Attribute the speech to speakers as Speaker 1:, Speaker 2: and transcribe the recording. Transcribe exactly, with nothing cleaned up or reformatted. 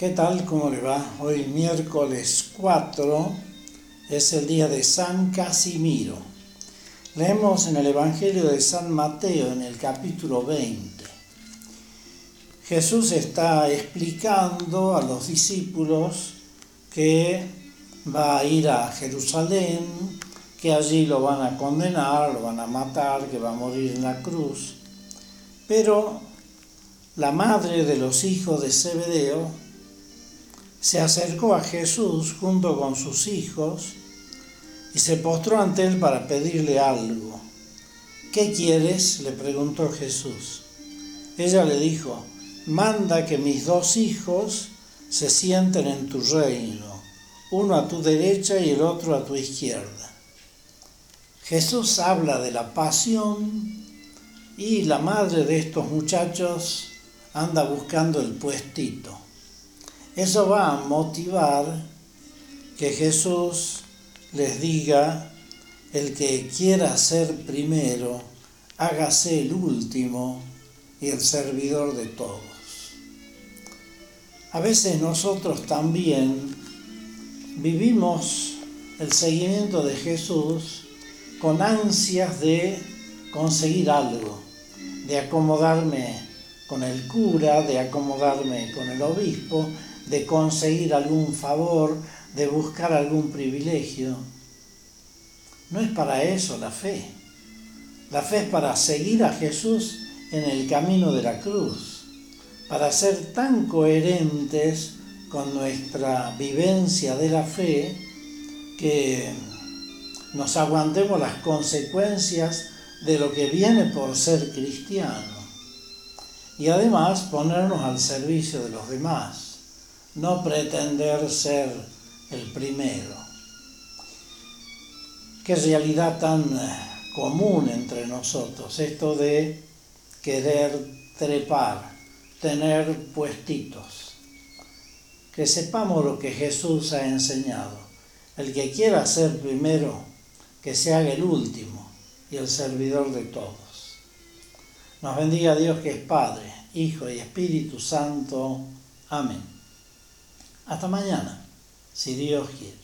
Speaker 1: ¿Qué tal? ¿Cómo le va? Hoy miércoles cuatro es el día de San Casimiro. Leemos en el Evangelio de San Mateo en el capítulo veinte. Jesús está explicando a los discípulos que va a ir a Jerusalén, que allí lo van a condenar, lo van a matar, que va a morir en la cruz. Pero la madre de los hijos de Zebedeo se acercó a Jesús junto con sus hijos y se postró ante él para pedirle algo. ¿Qué quieres?, le preguntó Jesús. Ella le dijo: manda que mis dos hijos se sienten en tu reino, uno a tu derecha y el otro a tu izquierda. Jesús habla de la pasión y la madre de estos muchachos anda buscando el puestito. Eso va a motivar que Jesús les diga: el que quiera ser primero, hágase el último y el servidor de todos. A veces nosotros también vivimos el seguimiento de Jesús con ansias de conseguir algo, de acomodarme con el cura, de acomodarme con el obispo, de conseguir algún favor, de buscar algún privilegio. No es para eso la fe. La fe es para seguir a Jesús en el camino de la cruz, para ser tan coherentes con nuestra vivencia de la fe que nos aguantemos las consecuencias de lo que viene por ser cristiano. Y además ponernos al servicio de los demás, no pretender ser el primero. Qué realidad tan común entre nosotros, esto de querer trepar, tener puestitos. Que sepamos lo que Jesús ha enseñado. El que quiera ser primero, que se haga el último y el servidor de todos. Nos bendiga Dios, que es Padre, Hijo y Espíritu Santo. Amén. Hasta mañana, si Dios quiere.